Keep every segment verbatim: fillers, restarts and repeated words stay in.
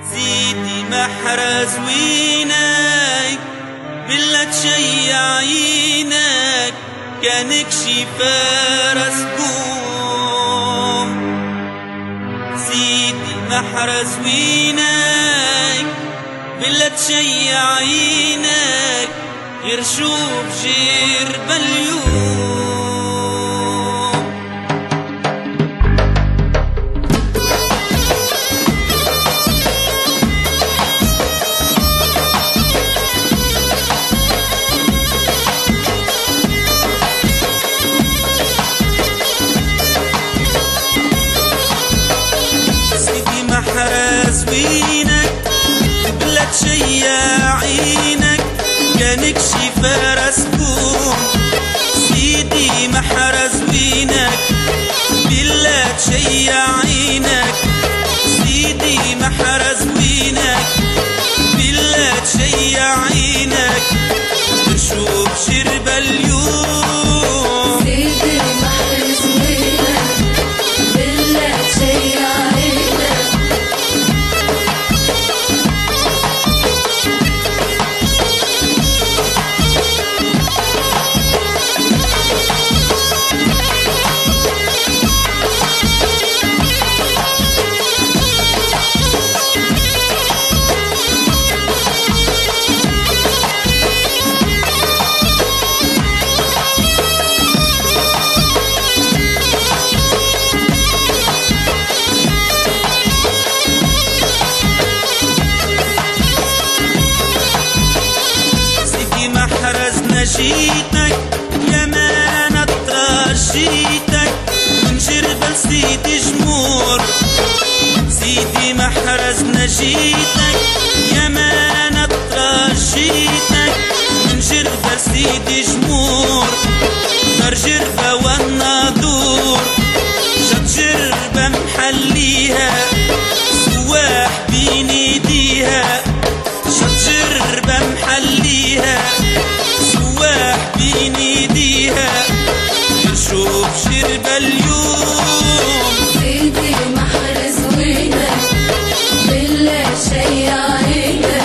سيدي محرز وينك بالله تشيع عينك كانك شي فارس قوم. سيدي محرز وينك بالله تشيع عينك غير شوف جرب اليوم. محرز وينك بلا تشيع عينك كانك شي فارس قوم. سيدي محرز وينك بلا تشيع عينك. سيدي محرز وينك بلا تشيع عينك تشوف شرب اليوم. سيدي محرز وينك بلا تشيع جيتك يا ما نطرى جيتك من جربل سيدي جمور. سيدي محرز نجيتك يا ما نطرى جيتك من جربل سيدي جمور. دار جربة والناظور شط جربة محليها سواح بين ايديها. شط جربة محليها سواح بين ايديها نشوف شرب اليوم. سيدي محرز وينك بلا تشيع عينك.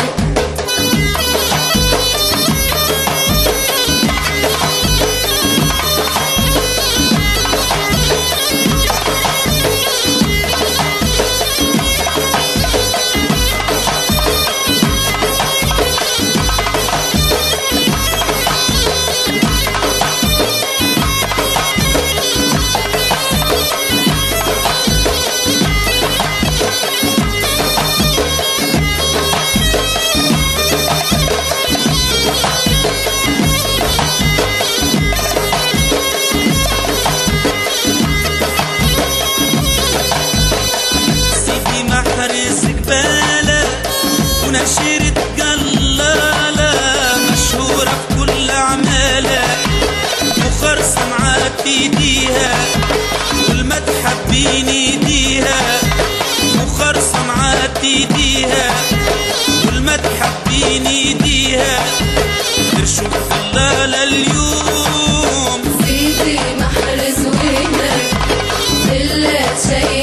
ونشيرة قلالة مشهورة بكل أعمالها وخرصة معاك بيديها والمدحة بين ايديها. وخرصة معاك بيديها والمدحة بين ايديها تشوف قلالة اليوم. سيدي محرز وينك بلا تشيع